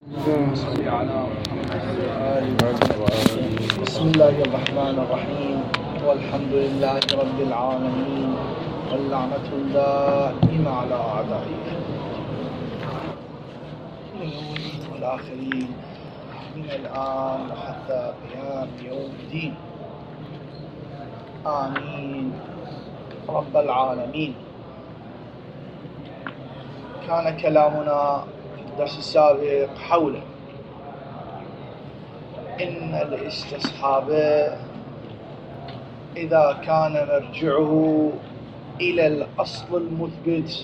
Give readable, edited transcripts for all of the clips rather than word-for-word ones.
بسم الله الرحمن الرحيم والحمد لله رب العالمين واللعنة الدائمة على أعدائه من الأولين والآخرين من الآن وحتى قيام يوم الدين آمين رب العالمين. كان كلامنا في الدرس السابق حول إن الاستصحاب إذا كان مرجعه إلى الأصل المثبت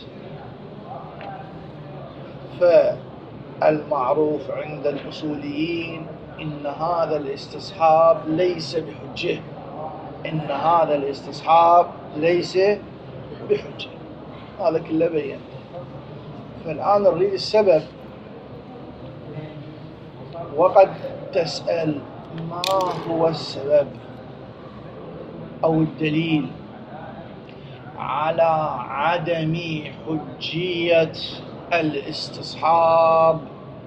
فالمعروف عند الأصوليين إن هذا الاستصحاب ليس بحجة، إن هذا الاستصحاب ليس بحجة. هذا كله بينته. فالآن نريد السبب. وقد تسأل ما هو السبب أو الدليل على عدم حجية الاستصحاب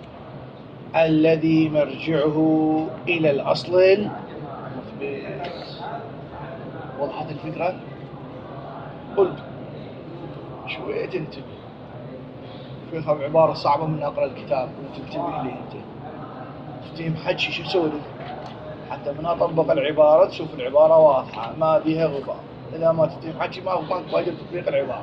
الذي مرجعه إلى الأصل المثبت. وضحت الفكرة؟ قلت شوية تنتبه، فيها عبارة صعبة من أقرأ الكتاب وتنتبه لي أنت تفتهم حكي شو سوي لك حتى من أطبق العبارة تشوف العبارة واضحة ما بيها غبار. إذا ما تفتهم حكي ما واجب تطبيق العبارة.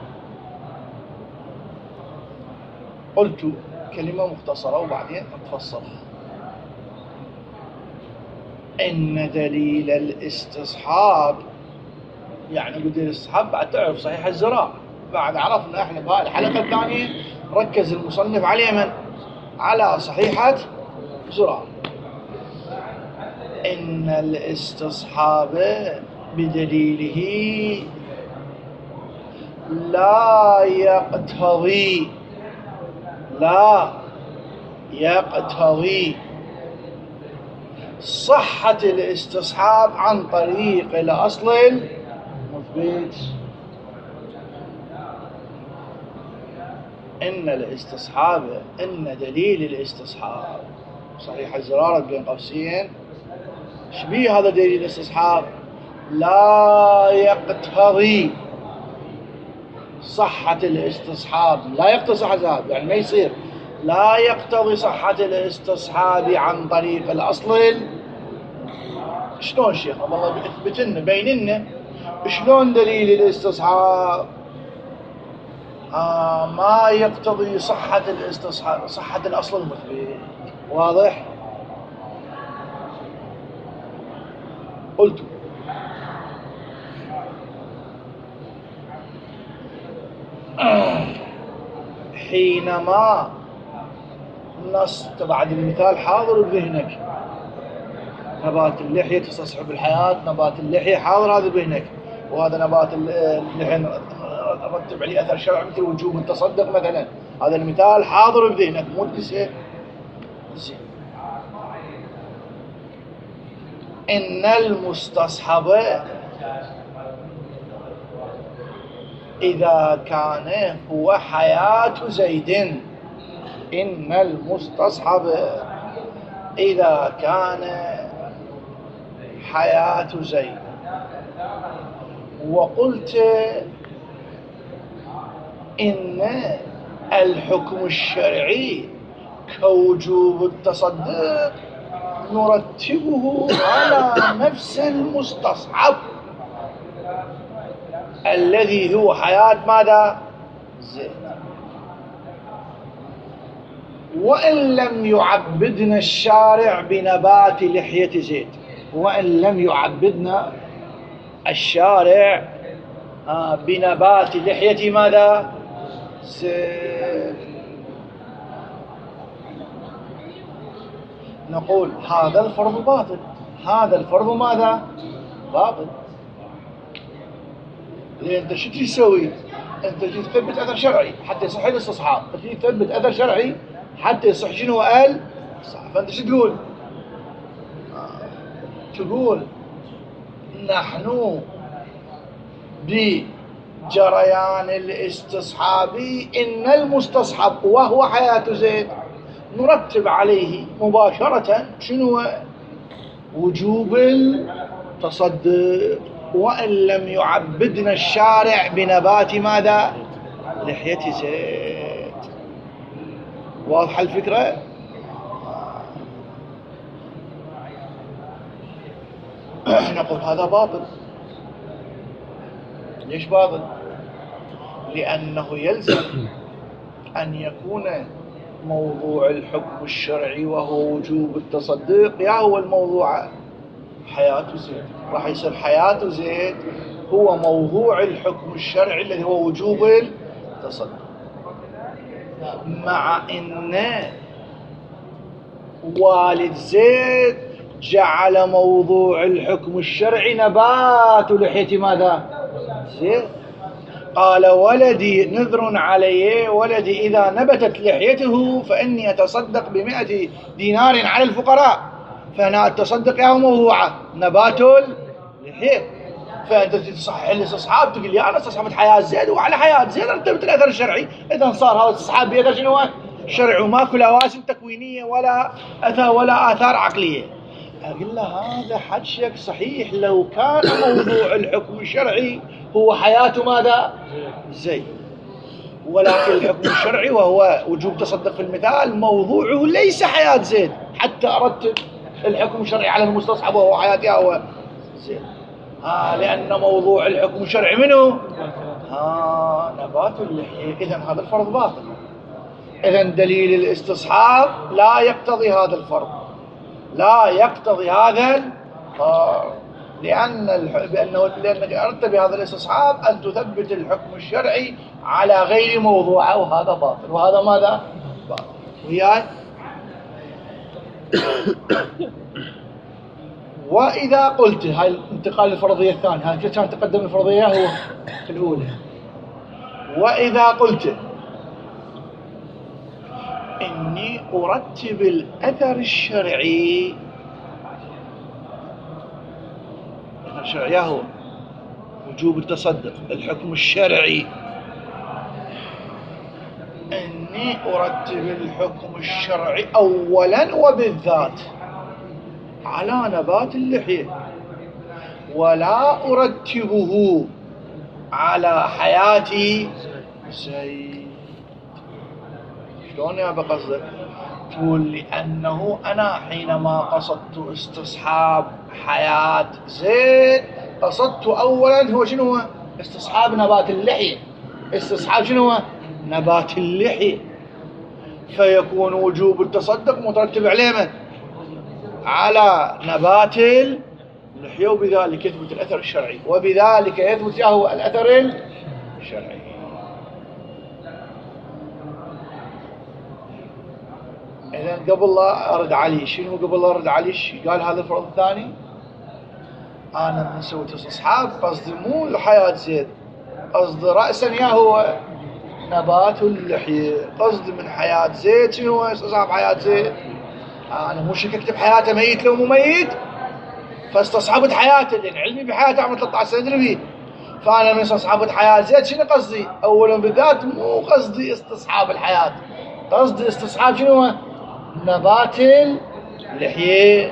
قلت كلمة مختصرة وبعدين نتفصلها. إن دليل الاستصحاب يعني بديل الاستصحاب بعد تعرف صحيح الزراعة. بعد عرفنا احنا بهاي الحلقة الثانية ركز المصنف على من؟ على صحيحة زراعة. إن الاستصحاب بدليله لا يقتضي صحة الاستصحاب عن طريق الأصل المثبت. إن الاستصحاب إن دليل الاستصحاب صحيح الزرارة بين قوسين شبيه هذا دليل الاستصحاب لا يقتضي صحة الاستصحاب. لا يقتضي صحة الاستصحاب يعني ما يصير. لا يقتضي صحة الاستصحاب عن طريق الأصل. شلون شيخ والله اثبت لنا بين لنا شلون دليل الاستصحاب ما يقتضي صحة الاستصحاب صحة الأصل المثبت. واضح؟ قلت حينما نص بعد المثال حاضر بذهنك نبات اللحية تستصحب الحياة. نبات اللحية حاضر هذا بذهنك، وهذا نبات اللحية نرتب عليه أثر شرعي مثل وجوب التصدق مثلا. هذا المثال حاضر بذهنك مو تنسى. زين. إن المستصحب إذا كان هو حياة زيد. إن المستصحب إذا كان حياة زيد. وقلت إن الحكم الشرعي كوجوب التصدق نرتبه على نفس المستصحب الذي هو حياة ماذا؟ زيد. وإن لم يعبدنا الشارع بنبات لحية زيد، وإن لم يعبدنا الشارع بنبات لحية ماذا؟ زيد. نقول هذا الفرض باطل. هذا الفرض ماذا؟ باطل. لأن أنت شو تسوي؟ أنت تثبت أثر شرعي حتى يصح الاستصحاب. تثبت أثر شرعي حتى يصح شنو قال؟ فأنت شو تقول؟ تقول نحن بجريان الاستصحاب إن المستصحب وهو حياة زيد نرتب عليه مباشرة شنو؟ وجوب التصدق، وإن لم يعبدنا الشارع بنبات ماذا؟ لحية زيت. واضحة الفكرة؟ نقول هذا باطل. ليش باطل؟ لأنه يلزم أن يكون موضوع الحكم الشرعي وهو وجوب التصدق يا هو الموضوع حياة زيد، راح يصير حياة زيد هو موضوع الحكم الشرعي الذي هو وجوب التصدق، مع أن والد زيد جعل موضوع الحكم الشرعي نبات لحية ماذا؟ زيد. قال ولدي نذر علي، ولدي إذا نبتت لحيته فإني أتصدق ب100 دينار على الفقراء. فأنا أتصدق يا موضوعة نبات اللحية. فأنت تصحح الاستصحاب تقول لي أنا استصحبت حياة زيد وعلى حياة زيد رتبت الأثر الشرعي. إذا صار هذا الاستصحاب بأثر شنو؟ شرعي، وماكو لوازم تكوينية ولا آثار عقلية. أقول له هذا حدشك صحيح لو كان موضوع الحكم الشرعي هو حياة ماذا؟ زيد، ولكن الحكم الشرعي وهو وجوب تصدق في المثال موضوعه ليس حياة زيد حتى أرتب الحكم الشرعي على المستصحب وهو حياتي هو زيد. لأن موضوع الحكم الشرعي منه نبات اللحية. إذن هذا الفرض باطل. إذن دليل الاستصحاب لا يقتضي هذا الفرض، لا يقتضي هذا لأنك أردت بهذا الاستصحاب أن تثبت الحكم الشرعي على غير موضوعه، وهذا باطل. وهذا ماذا؟ باطل. وياي؟ وإذا قلت هاي الانتقال للفرضية الثانية، هاي كان تقدم الفرضية هو في الأولى. وإذا قلت إني أرتب الأثر الشرعي، الأثر الشرعي هو وجوب التصدق، الحكم الشرعي، إني أرتب الحكم الشرعي أولا وبالذات على نبات اللحية، ولا أرتبه على حياتي زيد. شلون يا بقصدك؟ تقول لأنه أنا حينما قصدت استصحاب حياة زيد قصدت أولا هو شنو؟ استصحاب نبات اللحية. استصحاب شنو؟ نبات اللحية. فيكون وجوب التصدق مترتب عليه من؟ على نبات اللحية، وبذلك يثبت الأثر الشرعي، وبذلك يثبت هو الأثر الشرعي. إذن قبل لا أرد علي شنو؟ قبل لا أرد علي قال هذا الفرض الثاني. أنا من سويت استصحاب قصدي مو الحياة زيد، قصدي رأسا يا هو نبات اللحية. قصدي من حياة زيد شنو هو استصحاب حياة زيد؟ أنا مو شككت بحياته ميت لو مو ميت، فاستصحبت حياته لأن علمي بحياته عمره 13 سنة أدري بيه. فأنا من استصحبت حياة زيد شنو قصدي؟ أولا بالذات مو قصدي استصحاب الحياة، قصدي استصحاب شنو؟ نبات اللحية.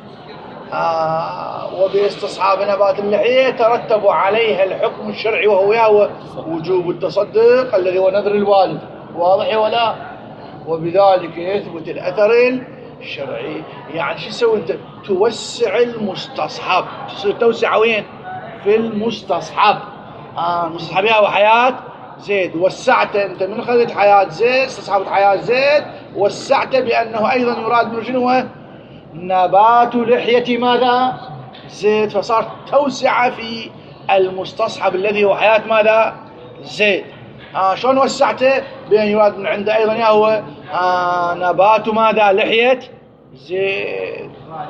وباستصحاب نبات اللحية ترتب عليها الحكم الشرعي وهو وجوب التصدق الذي هو نذر الوالد. واضح ولا؟ وبذلك يثبت الأثر الشرعي. يعني شو تسوي انت؟ توسع المستصحب. تصير توسع وين؟ في المستصحب. المستصحب هو حياة زيد، وسعت انت من خذت حياة زيد، استصحبت حياة زيد، وسعت بأنه أيضا يراد منه شنو؟ نبات لحية ماذا؟ زيد. فصار توسع في المستصحب الذي هو حياة ماذا؟ زيد. شلون وسعته؟ بأن يراد من عنده أيضا هو نبات ماذا؟ لحية زيد.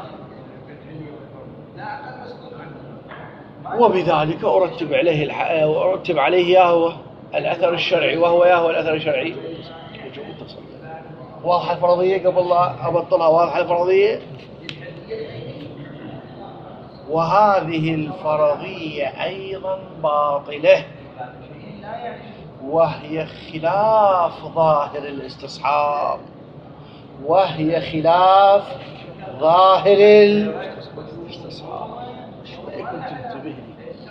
وبذلك أرتب عليه هو الأثر الشرعي، وهو الأثر الشرعي وجوب التصدق. واضحة الفرضية قبل لا أبطلها؟ واضحة الفرضية. وهذه الفرضية أيضا باطلة، وهي خلاف ظاهر الاستصحاب. وهي خلاف ظاهر الاستصحاب. شوي كنت انتبه لي.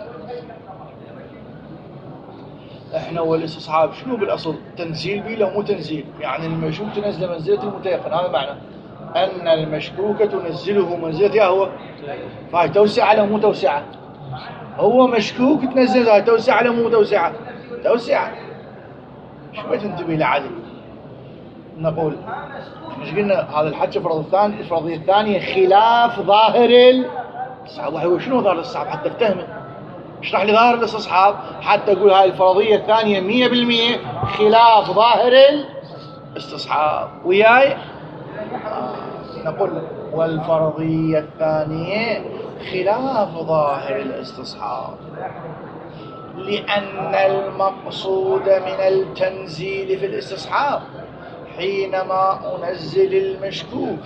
احنا والاستصحاب شنو بالاصل؟ تنزيل بي لو مو تنزيل، يعني المشكوك تنزل منزلة المتيقن، هذا معنى ان المشكوك تنزله منزلة هو، فهي توسعة لو مو توسعة؟ هو مشكوك تنزل، هاي توسعة لو مو توسعة؟ توسعة. شوي تنتبه لعدل. نقول ايش قلنا؟ هذا الحكي الفرضية الثانية خلاف ظاهر الاستصحاب. شنو ظاهر الاستصحاب حتى افتهمه؟ اشرح لي ظاهر الاستصحاب حتى اقول هاي الفرضية الثانية 100% خلاف ظاهر الاستصحاب. وياي نقول والفرضية الثانية خلاف ظاهر الاستصحاب، لأن المقصود من التنزيل في الاستصحاب حينما أنزل المشكوك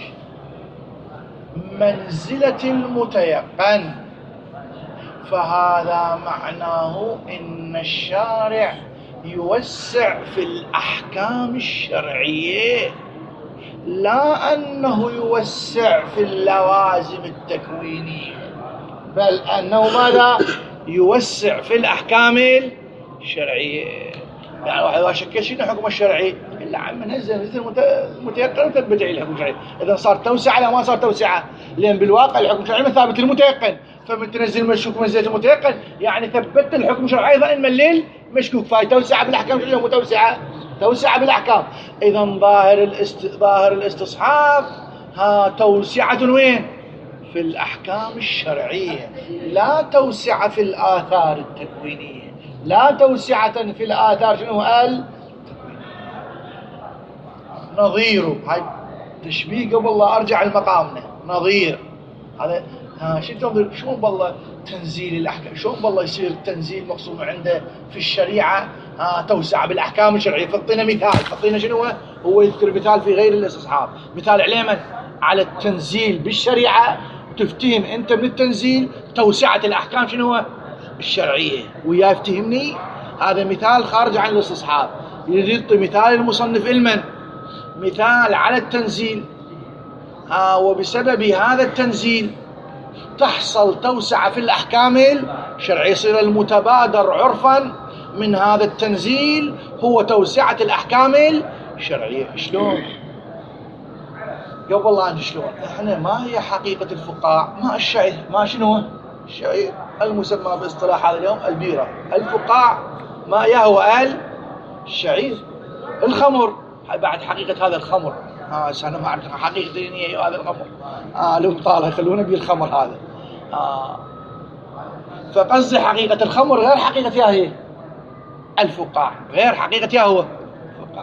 منزلة المتيقن، فهذا معناه إن الشارع يوسع في الأحكام الشرعية، لا أنه يوسع في اللوازم التكوينية، بل أنه ماذا؟ يوسع في الأحكام الشرعية. يعني واحد شكل شنو الحكم الشرعي؟ إلا عم ننزل مثل المتيقن وتثبت عليه الحكم الشرعي. إذا صار توسعة لا ما صار توسعة، لأن بالواقع الحكم الشرعي ثابت المتيقن، فمن تنزل مشكوك منزلة المتيقن يعني ثبت الحكم الشرعي أيضا المليل مشكوك، فهي توسعة بالأحكام الشرعية ومتوسعة توسعة بالأحكام. إذا ظاهر الاستصحاب توسعة وين؟ في الأحكام الشرعية، لا توسعة في الآثار التكوينية، لا توسعة في الآثار شنو نظيره. هاي تشبيه قبل لا أرجع لمقامنا. نظير هذا شو تنظير؟ شلون بالله تنزيل الأحكام؟ شلون بالله يصير التنزيل مقصود عنده في الشريعة توسع بالأحكام الشرعية؟ فاعطينا مثال. فاعطينا شنو هو يذكر مثال في غير الاستصحاب، مثال عليه من؟ على التنزيل بالشريعة، تفتهم أنت من التنزيل توسعة الأحكام شنو الشرعية. ويا يفتهمني هذا مثال خارج عن الاستصحاب. يعطي مثال المصنف علما، مثال على التنزيل وبسبب هذا التنزيل تحصل توسعة في الأحكام الشرعية، يصير المتبادر عرفا من هذا التنزيل هو توسعة الأحكام الشرعية. شلون؟ قبل لا شلون؟ احنا ما هي حقيقة الفقاع؟ ما الشعير، ما شنو الشعير المسمى باصطلاح هذا اليوم البيرة. الفقاع ما هو الشعير. الخمر بعد حقيقة هذا الخمر أنا ما أعرف حقيقة دينية هذا الخمر لهم طالع يخلونا بيه الخمر هذا فقصدي حقيقة الخمر غير حقيقة هي الفقاع، غير حقيقة هو الفقاع.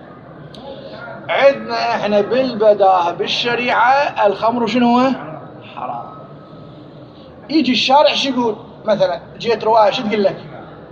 عندنا احنا بالبداهة بالشريعة الخمر شنو هو؟ حرام. يجي الشارع شو يقول؟ مثلا جيت رواية شو تقول لك؟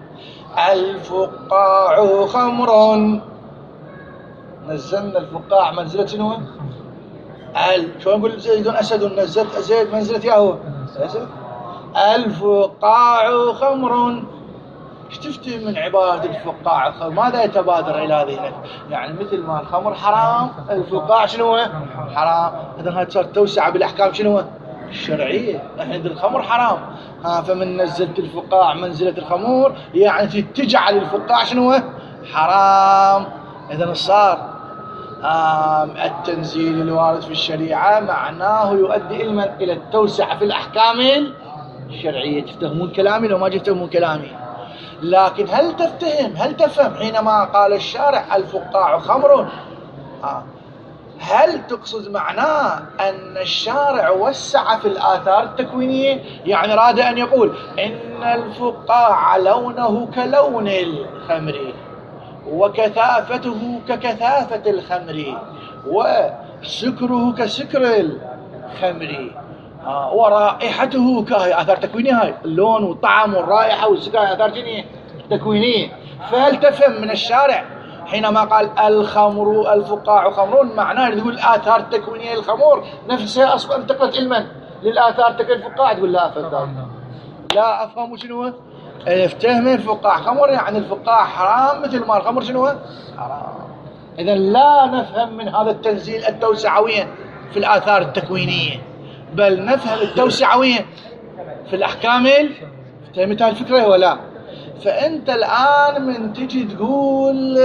الفقاع خمر، نزلنا الفقاع منزلة شنو؟ شلون نقول زيد أسد، نزلت زيد منزلة ياهو أسد. الفقاع خمر، ايش تفتهم من عبارة الفقاع خمر؟ ماذا يتبادر إلى ذهنك؟ يعني مثل ما الخمر حرام الفقاع شنو؟ حرام. إذا هاي صار توسع بالأحكام شنو؟ الشرعية. احنا عند الخمر حرام فمن نزلت الفقاع منزلة الخمور يعني تجعل الفقاع شنو؟ حرام. إذا صار التنزيل الوارد في الشريعة معناه يؤدي إلى التوسع في الأحكام الشرعية. تفتهمون كلامي لو ما تفتهمون كلامي؟ لكن هل تفهم حينما قال الشارع الفقاع خمر هل تقصد معناه أن الشارع وسع في الآثار التكوينية؟ يعني راد أن يقول إن الفقاع لونه كلون الخمر وكثافته ككثافة الخمر وسكره كسكر الخمر ورائحته كهي آثار تكوينية. هاي اللون والطعم والرائحة والسكر آثار تكوينية. فهل تفهم من الشارع حينما قال الخمر الفقاع خمر معناه يقول الآثار التكوينية للخمور نفسها أصلا انتقلت علما للآثار التكوينية الفقاع؟ تقول لا أفهم. لا أفهم شنو افتهم الفقاع خمر، يعني الفقاع حرام مثل ما الخمر شنو حرام. إذا لا نفهم من هذا التنزيل التوسعوية في الآثار التكوينية، بل نفهم التوسعوية في الأحكام. فهمت الفكرة ولا؟ فأنت الآن من تجي تقول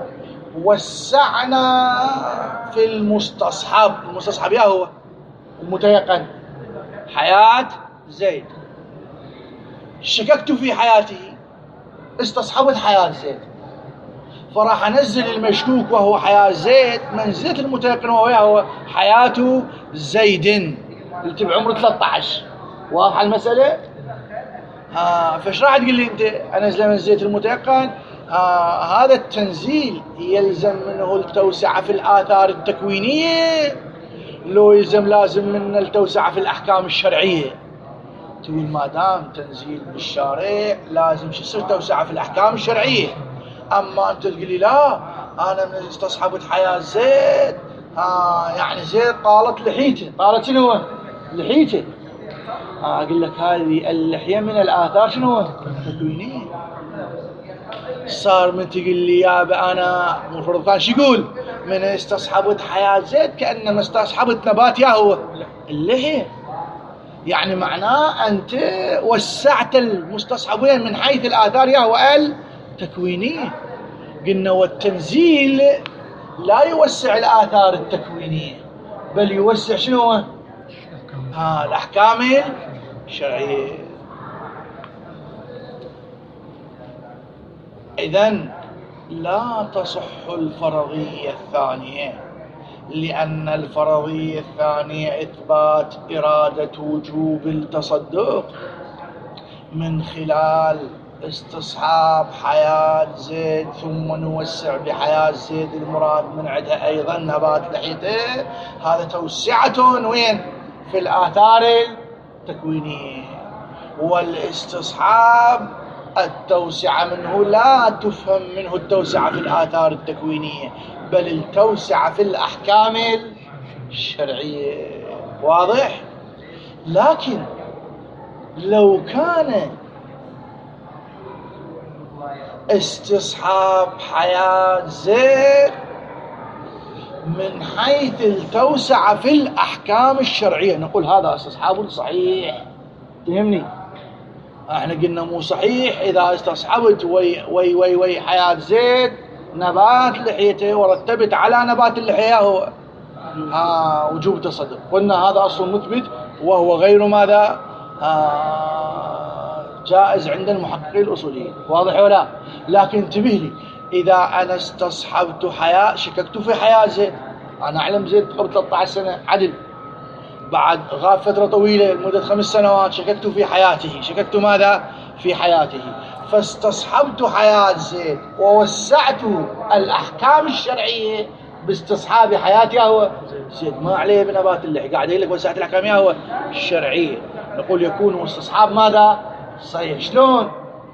وسعنا في المستصحب يا هو المتيقن حياة زيد، شككت في حياته، استصحبت حياة زيد، فراح انزل المشكوك وهو حياة زيد منزلة المتيقن وهو حياة زيد اللي بعمره 13. واضحة المسألة؟ فايش راح تقول لي انت؟ انزله منزلة المتيقن. هذا التنزيل يلزم منه التوسعة في الآثار التكوينية، لو لازم منه التوسعة في الأحكام الشرعية. تقول ما دام تنزيل بالشارع لازم شو يصير توسعة في الأحكام الشرعية. أما أنت تقول لي لا، أنا من استصحبت حياة زيد، يعني زيد طالت لحيته، طالت شنو؟ لحيته. أقول لك هذه اللحية من الآثار شنو؟ تكوينية. صار من تقول لي يا أنا المفروض كان شو يقول؟ من استصحبت حياة زيد كأنما استصحبت نبات يا هو اللحية. يعني معناه أنت وسعت المستصحبين من حيث الآثار يا هو التكوينية. قلنا والتنزيل لا يوسع الآثار التكوينية بل يوسع شنو؟ الأحكام الشرعية. إذن لا تصح الفرضية الثانية، لأن الفرضية الثانية إثبات إرادة وجوب التصدق من خلال استصحاب حياة زيد ثم نوسع بحياة زيد المراد من عندها أيضا نبات لحيته. هذا توسعة وين؟ في الآثار التكوينية. والاستصحاب التوسعة منه لا تفهم منه التوسعة في الآثار التكوينية بل التوسعة في الأحكام الشرعية. واضح؟ لكن لو كان استصحاب حياة زيد من حيث التوسعة في الأحكام الشرعية نقول هذا استصحاب صحيح. تهمني؟ احنا قلنا مو صحيح إذا استصحبت وي حياة زيد نبات لحيته ورتبت على نبات اللحية هو وجوب تصدق. قلنا هذا أصل مثبت وهو غير ماذا؟ جائز عند المحققين الأصوليين. واضح ولا؟ لكن انتبه لي، إذا أنا استصحبت حياة، شككت في حياة زيد، أنا أعلم زيد قبل 13 سنة عدل، بعد غاب فترة طويلة لمدة 5 سنوات شككت في حياته، شككت ماذا؟ في حياته، فاستصحبت حياة زيد ووسعت الأحكام الشرعية باستصحاب حياته هو زيد، ما عليه بنبات اللحية، قاعد يقول لك وسعت الأحكام هو الشرعية. نقول يكون استصحاب ماذا؟ صحيح. شلون؟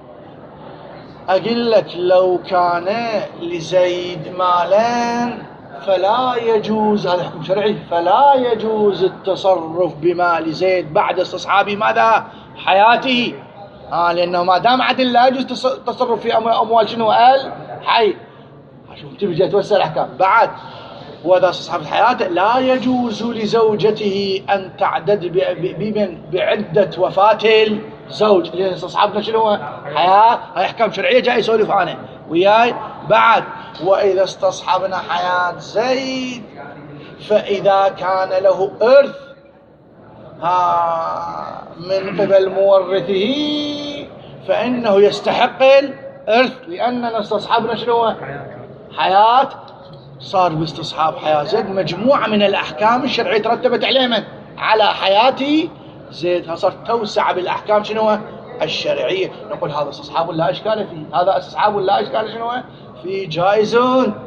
أقول لك لو كان لزيد مالين فلا يجوز، هذا حكم شرعي، فلا يجوز التصرف بمال زيد بعد استصحاب ماذا؟ حياته. لأنه ما دام عدل لا يجوز التصرف في أموال شنو؟ الحي. شوف تبي توسع الأحكام بعد. وإذا استصحبت حياته لا يجوز لزوجته أن تعدد بعدة وفاة الزوج، لأن استصحبنا شنو؟ حياة. هاي أحكام شرعية جاي يسولف عنها وياي بعد. وإذا استصحبنا حياة زيد فإذا كان له إرث من قبل مورثه فإنه يستحق الإرث، لأننا استصحبنا شنو؟ حياة. صار باستصحاب حياة زيد مجموعة من الأحكام الشرعية ترتبت عليه من؟ على حياة زيد. صار توسع بالأحكام شنو؟ الشرعية. نقول هذا استصحاب لا إشكال فيه، هذا استصحاب لا إشكال شنو في جائز.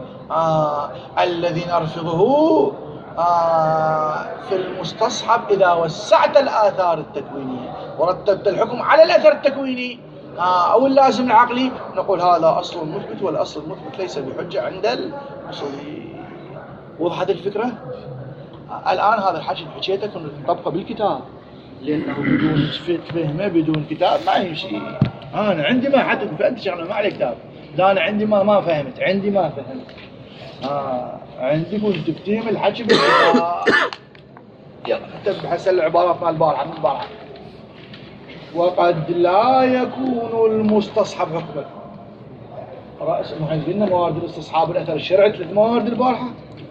الذي نرفضه في المستصحب إذا وسعت الآثار التكوينية ورتبت الحكم على الأثر التكويني أو اللازم العقلي، نقول هذا أصل مثبت، والأصل المثبت ليس بحجة عند الأصوليين. وضحت الفكرة؟ الآن هذا الحكي حكيتك نطبقه بالكتاب، لأنه بدون فهمه بدون كتاب ما يمشي. أنا عندي ما حدث فأنت شغله ما عليه كتاب، لا أنا عندي ما فهمت، عندي ما فهمت. عندك وانت بتهم الحكي بالكفاء. يلا انتبه هسه العبارات مال البارحه من البارحه. وقد لا يكون المستصحب حكما. رأس احنا قلنا موارد الاستصحاب الاثر الشرعي 3 موارد البارحه.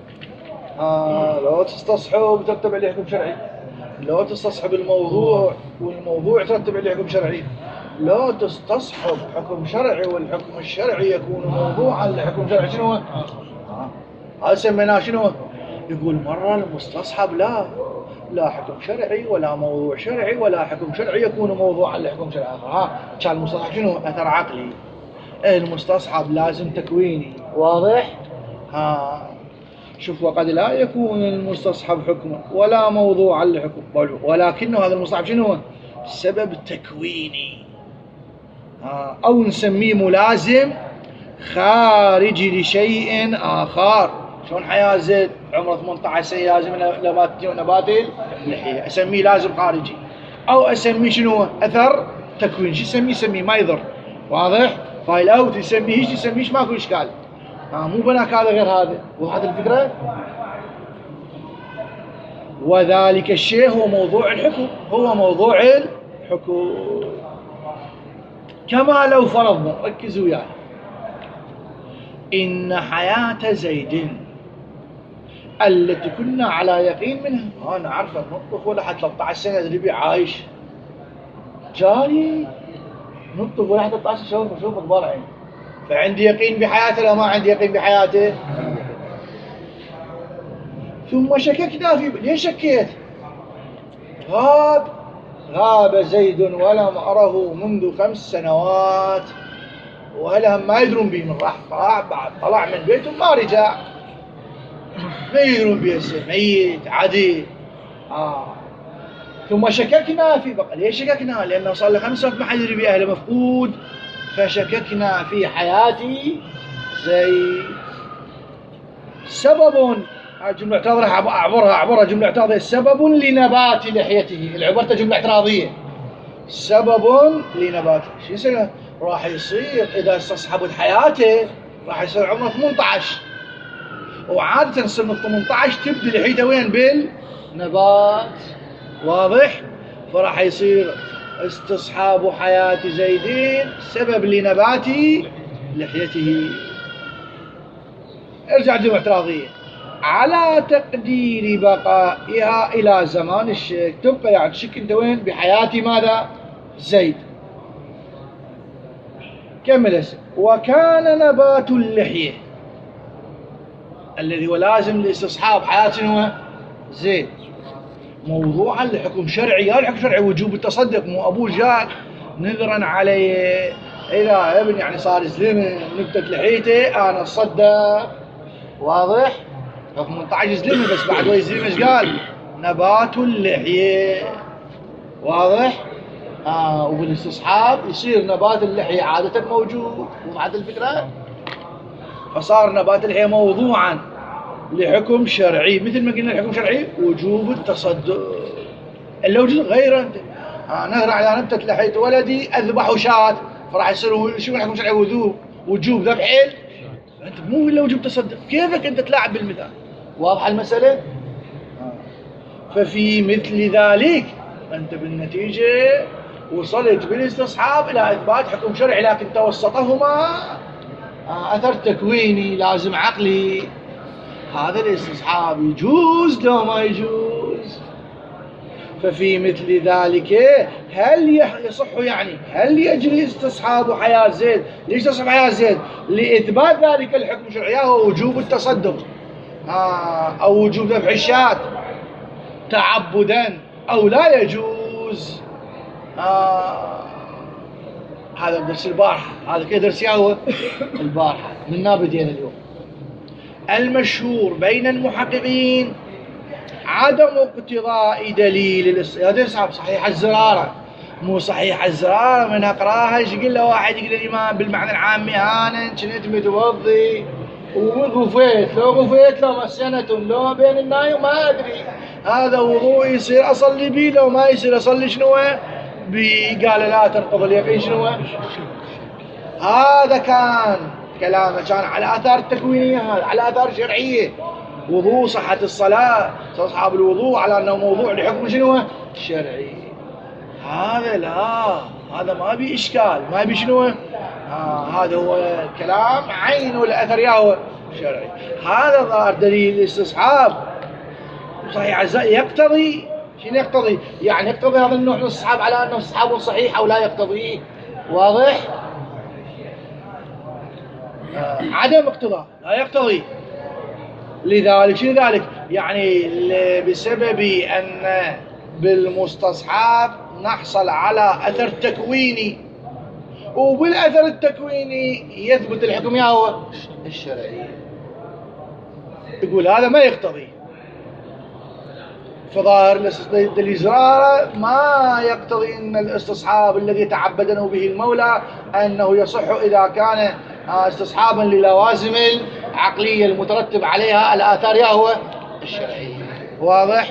لو تستصحب ترتب عليه حكم شرعي، لو تستصحب الموضوع والموضوع ترتب عليه حكم شرعي، لو تستصحب حكم شرعي والحكم الشرعي يكون موضوعا لحكم شرعي. شنو هو؟ هذا سميناه شنو؟ يقول مرة المستصحب لا حكم شرعي ولا موضوع شرعي ولا حكم شرعي يكون موضوعا لحكم شرعي. كان المستصحب شنو؟ أثر عقلي. المستصحب لازم تكويني. واضح؟ شوف وقد لا يكون المستصحب حكما ولا موضوعا لحكم، ولكنه هذا المستصحب شنو هو؟ سبب تكويني، أو نسميه ملازم خارجي لشيء آخر. شلون حياة زيد عمره 18 سنة لازم نبات اللحية، أسميه لازم خارجي، أو أسميه شنو؟ أثر تكوين. شو يسميه ما يضر. واضح؟ فاي الأو تسميه تسميش ماكو إشكال. مو بناك هذا غير هذا. وهذا الفكرة. وذلك الشيء هو موضوع الحكم، هو موضوع الحكم. كما لو فرضنا، ركزوا وياي، إن حياة زيد التي كنا على يقين منها، أنا عارفة نطف ولا حد 13 سنة اللي عايش جاري نطف ولا حد 13 شوف الضرع، فعندي يقين بحياته لا ما عندي يقين بحياته. ثم شككنا في ليش شكيت؟ غاب زيد ولم أره منذ 5 سنوات ولا ما يدرون به، من راح بعد طلع من بيته ما رجع، ما يدرون به ميت عادي. ثم شككنا في بقى. ليش شككنا؟ لأنه صار له 5 سنوات ما حد يدري به، أهله مفقود، فشككنا في حياتي زي سبب. جملة اعتراضية راح أعبرها جملة اعتراضية. سبب لنبات لحيته. العبارة جملة اعتراضية. سبب لنباته. شو يصير؟ راح يصير إذا استصحبت حياته راح يصير عمره 18، وعادة تصير من 18 تبدي لحيته وين؟ بالنبات. واضح؟ فراح يصير استصحاب حياة زيدين سبب لنبات لحيته. ارجع جملة اعتراضية. على تقدير بقائها إلى زمان الشك. تبقى يعني شك انت وين؟ بحياة ماذا؟ زيد. كمل اسم. وكان نبات اللحية الذي هو لازم لاستصحاب حياة شنو؟ زيد موضوعا لحكم شرعي. هذا الحكم شرعي وجوب التصدق. مو أبوه جاء نذرا عليه إذا ابن يعني صار زلمة ونبتت لحيته أنا أصدق. واضح؟ 18 زلمة بس بعد وي زلمة ايش قال؟ نبات اللحية. واضح؟ وبالاستصحاب يصير نبات اللحية عادة موجود. ومعد الفكرة؟ فصار نبات اللحية موضوعا لحكم شرعي. مثل ما قلنا الحكم الشرعي وجوب التصدق. اللي وجود غيره انت نهر على نبتة لحية ولدي اذبح شاة، فراح يصير شو الحكم الشرعي؟ وجوب ذبح. انت مو الا وجوب تصدق. كيفك انت تلاعب بالمثال؟ واضحة المسألة؟ ففي مثل ذلك انت بالنتيجة وصلت بالاستصحاب الى اثبات حكم شرعي، لكن توسطهما اثر تكويني لازم عقلي. هذا الاستصحاب يجوز لو ما يجوز. ففي مثل ذلك هل يصح يعني هل يجري استصحاب حياة زيد؟ ليش تصحب حياة زيد؟ لإثبات ذلك الحكم الشرعي هو وجوب التصدق أو وجوب ذبح الشاة تعبدا أو لا يجوز. هذا درس البارحة. هذا كده درس ياهو البارحة من نابدين اليوم. المشهور بين المحققين عدم اقتضاء دليل هذا صحيح الزرارة. مو صحيح الزرارة من اقراها ايش يقول له واحد يقول الامام بالمعنى العامي انا كنت متوضي وغفيت، لو غفيت لو مسنة لو بين النايم ما ادري هذا وضوء يصير اصلي بيه لو ما يصير اصلي شنو بي؟ قال لا تنقض اليقين شنو؟ هذا كان كلامه كان على آثار التكوينية، هذا على آثار شرعية. وضوء، صحة الصلاة، أصحاب الوضوء، على أنه موضوع لحكم شنو؟ شرعي. هذا لا، هذا ما بي إشكال، ما بي شنو؟ هذا هو كلام عين والأثر ياهو شرعي. هذا ظاهر دليل الاستصحاب. صحيح أعزائي، يقتضي شنو يقتضي؟ يعني يقتضي هذا النوع من الاستصحاب على أنه استصحاب صحيح أو لا يقتضي؟ واضح؟ عدم اقتضاء لا يقتضي. لذلك شنو ذلك؟ يعني بسبب أن بالمستصحاب نحصل على أثر تكويني، وبالأثر التكويني يثبت الحكم ياهو الشرعي. يقول هذا ما يقتضي. فظاهر الإزرار ما يقتضي أن الاستصحاب الذي تعبدنا به المولى أنه يصح إذا كان استصحابا للوازم العقلية المترتب عليها الآثار ياهو الشرعية. واضح؟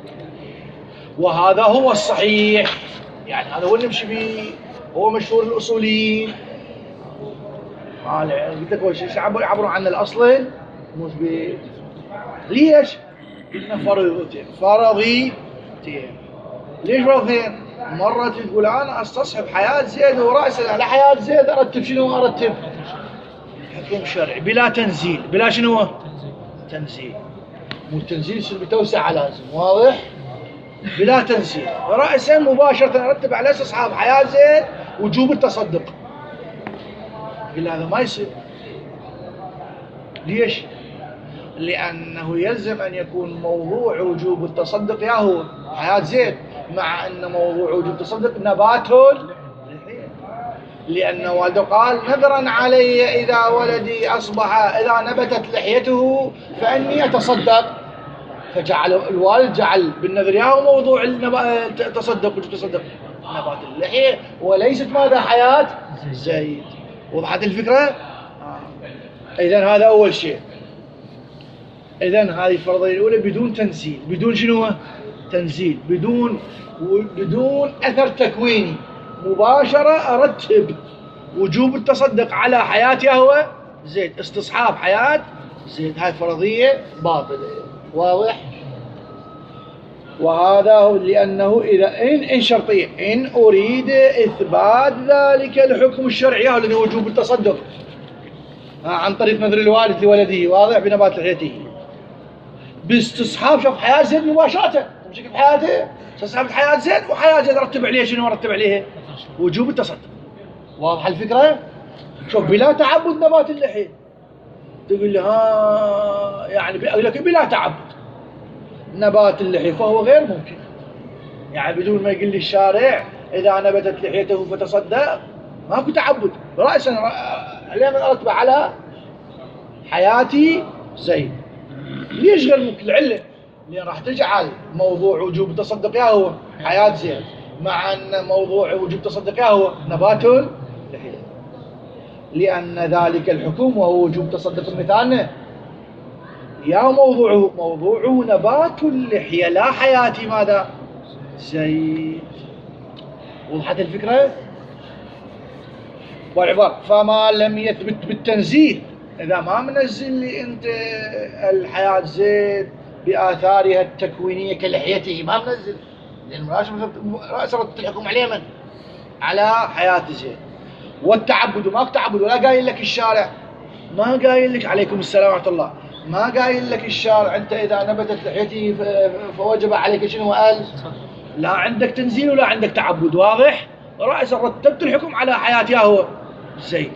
وهذا هو الصحيح، يعني هذا هو اللي نمشي به، هو مشهور الأصوليين. قلت لك أول شيء يعبروا عن الأصل مثبت. ليش؟ قلنا فرضيتين. ليش فرضين؟ مرة تقول أنا أستصحب حياة زيد ورأسا على حياة زيد، أرتب شنو؟ أرتب حكم شرعي بلا تنزيل. بلا شنو؟ تنزيل. مو التنزيل يصير بتوسع لازم. واضح؟ بلا تنزيل، رأسا مباشرة أرتب على استصحاب حياة زيد وجوب التصدق. قل هذا ما يصير. ليش؟ لأنه يلزم أن يكون موضوع وجوب التصدق ياهو حياة زيد، مع أن موضوع وجوب التصدق نبات اللحية. لأن والده قال نذرا علي إذا ولدي أصبح إذا نبتت لحيته فأني أتصدق. فجعل الوالد جعل بالنذر ياهو موضوع التصدق وجوب التصدق نبات اللحية، وليست ماذا؟ حياة زيد. وضحت الفكرة؟ إذن هذا أول شيء. إذن هذه الفرضية الأولى بدون تنزيل. بدون شنو؟ تنزيل. بدون أثر تكويني، مباشرة أرتب وجوب التصدق على حياة ياهو زيد، استصحاب حياة زيد. هاي فرضية باطلة. واضح؟ وهذا هو لأنه إذا إن شرطية، إن أريد إثبات ذلك الحكم الشرعي الذي هو وجوب التصدق عن طريق نذر الوالد لولده، واضح، بنبات لحيته، باستصحاب شوف حياة زيد مباشرة، تمسك بحياته استصحاب حياة زيد، وحياة زيد رتب عليه شنو؟ رتب عليه وجوب التصدق. واضح الفكرة؟ شوف بلا تعبد نبات اللحية. تقول لي ها يعني أقول لك بلا تعبد نبات اللحية فهو غير ممكن. يعني بدون ما يقول لي الشارع إذا نبتت لحيته فتصدق، ماكو تعبد. رأسا لما أرتب على حياتي زيد. ليش غير ممكن؟ العلة لأن راح تجعل موضوع وجوب التصدق ياهو حياة زيد، مع أن موضوع وجوب التصدق ياهو نبات اللحية، لأن ذلك الحكم وهو وجوب تصدق المثال يا موضوعه نبات اللحية لا حياة ماذا؟ زيد. وضحت الفكرة؟ والعبارة فما لم يثبت بالتنزيل، إذا ما منزل لي أنت الحياة زيد بآثارها التكوينية كلحيته، ما منزل، لأن رأس الحكم عليه من؟ على حياة زيد. والتعبد ما تعبد، ولا قايل لك الشارع، ما قايل لك عليكم السلام ورحمة الله، ما قايل لك الشارع أنت إذا نبتت لحيته فوجب عليك شنو؟ قال لا عندك تنزيل ولا عندك تعبد. واضح؟ رأسا رتبت الحكم على حياة ياهو زيد،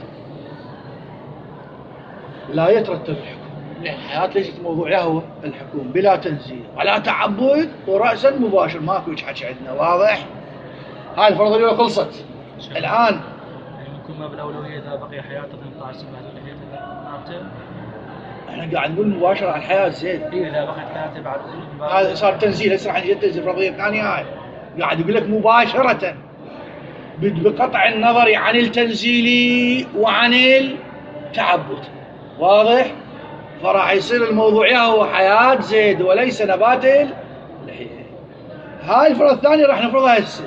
لا يترتب الحكم، لأن الحياة ليست موضوع ياهو الحكم بلا تنزيل ولا تعبد، ورأسا مباشر، ماكو حكي عندنا. واضح؟ هاي الفرضية الأولى خلصت. الآن يكون ما بالأولوية إذا بقي حياته 18 سنة بعد لحيته. احنا قاعد نقول مباشرة على الحياة زين. إذا بقيت حياته بعد هذا صار تنزيل، هسه راح نجي الفرضية الثانية. هاي قاعد يقول لك مباشرة بقطع النظر عن التنزيل وعن التعبد. واضح؟ فراح يصير الموضوع هو حياة زيد وليس نبات اللحية. هاي الفرض الثانية راح نفرضها هسه.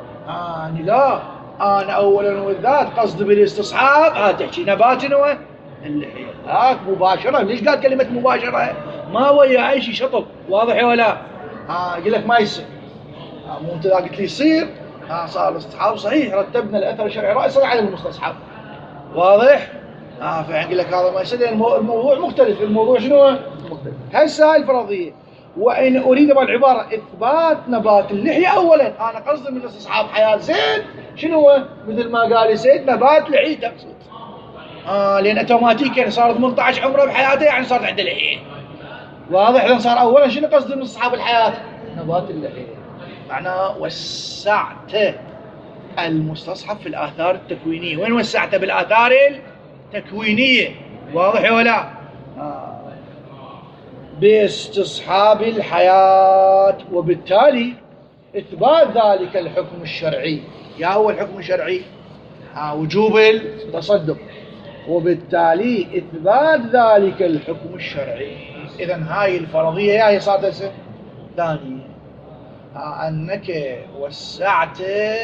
لا، أنا أولا والذات قصد بالاستصحاب تحكي نبات اللحية. هاك مباشرة. ليش قال كلمة مباشرة؟ ما ويا أي شيء شطط. واضح ولا؟ يقول لك ما يصير. مو أنت قلت لي يصير. صار الاستصحاب صحيح، رتبنا الأثر الشرعي رأسا على المستصحب. واضح؟ فيقول لك هذا ما يصير. الموضوع مختلف. الموضوع شنو؟ مختلف. هسه هاي الفرضية. وإن أريد بالعبارة إثبات نبات اللحية أولا. أنا قصدي من استصحاب حياة زيد شنو؟ مثل ما قال زيد نبات لحية تقصد. لأن أوتوماتيكيا صار 18 عمره بحياته، يعني صارت عنده لحية. واضح؟ إذا صار أولا شنو قصدي من استصحاب الحياة؟ نبات اللحية. معناه وسعت المستصحب في الآثار التكوينية. وين وسعته؟ بالآثار التكوينية. واضح ولا؟ باستصحاب الحياة، وبالتالي إثبات ذلك الحكم الشرعي. يا هو الحكم الشرعي وجوب التصدق، وبالتالي إثبات ذلك الحكم الشرعي. إذن هاي الفرضية هي صارت ثانية. أنك وسعت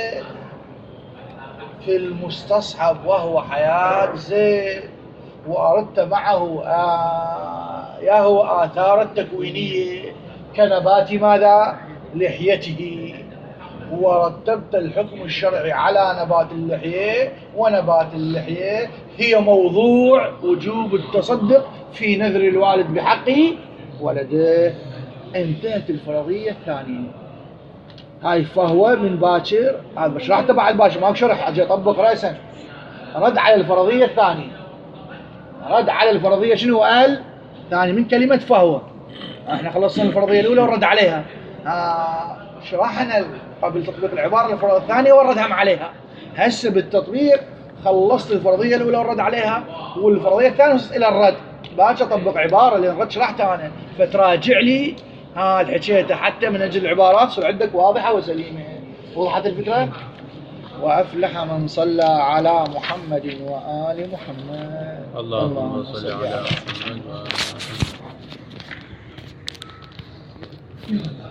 في المستصحب وهو حياة زيد، وأردت معه يا هو آثار التكوينية كنبات ماذا؟ لحيته. ورتبت الحكم الشرعي على نبات اللحية، ونبات اللحية هي موضوع وجوب التصدق في نذر الوالد بحقه ولده. انتهت الفرضية الثانية. هاي فهو من باكر. هذا شرحته بعد باكر، ماك شرح اجي اطبق راسا. رد على الفرضية الثانية. رد على الفرضية شنو قال؟ ثاني من كلمة فهو. احنا خلصنا الفرضية الأولى ورد عليها. شرحنا قبل تطبيق العبارة الفرضية الثانية وردها عليها. هسه بالتطبيق خلصت الفرضية الأولى ورد عليها، والفرضية الثانية وصلت إلى الرد. باكر أطبق عبارة لأن رد شرحتها أنا، فتراجع لي الحكيته حتى من أجل العبارات تصير عندك واضحة وسليمة. وضحت الفكرة؟ وأفلح من صلى على محمد وآل محمد. اللهم صل على محمد وآل محمد.